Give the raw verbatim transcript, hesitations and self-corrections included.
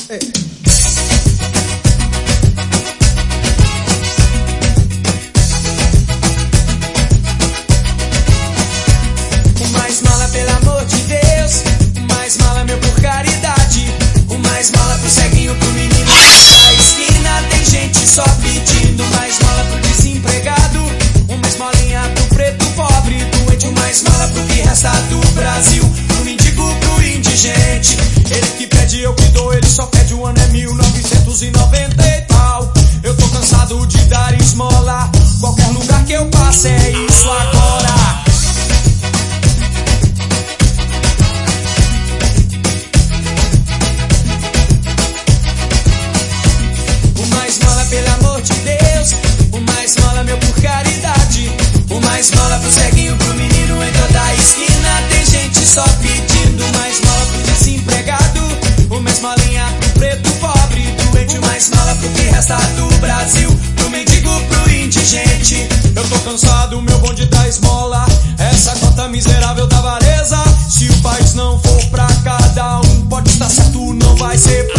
Ei. O mais mala, pelo amor de Deus. O mais mala, meu, por caridade. O mais mala pro ceguinho, pro menino da esquina. Tem gente só pedindo. O mais mala pro desempregado. O mais molinha pro preto pobre, doente. O mais mala pro que resta do Brasil. Pro mendigo, pro indigente. Ele que pede, eu que dou. Ele só pede, o ano é mil novecentos e noventa e tal. Eu tô cansado de dar esmola. Qualquer lugar que eu passe é isso agora. O mais mala, pelo amor de Deus. O mais mala, meu, por caridade. O mais mala pro ceguinho, pro menino em toda esquina. Tem gente só pedindo. O mais mala pro desempregado. O mais molinha pro preto pobre, doente. O mais mala pro que resta do Brasil. Pro mendigo, pro indigente. Eu tô cansado, meu bonde da esmola. Essa cota miserável da avareza. Se o país não for pra cada um, pode estar certo, não vai ser pra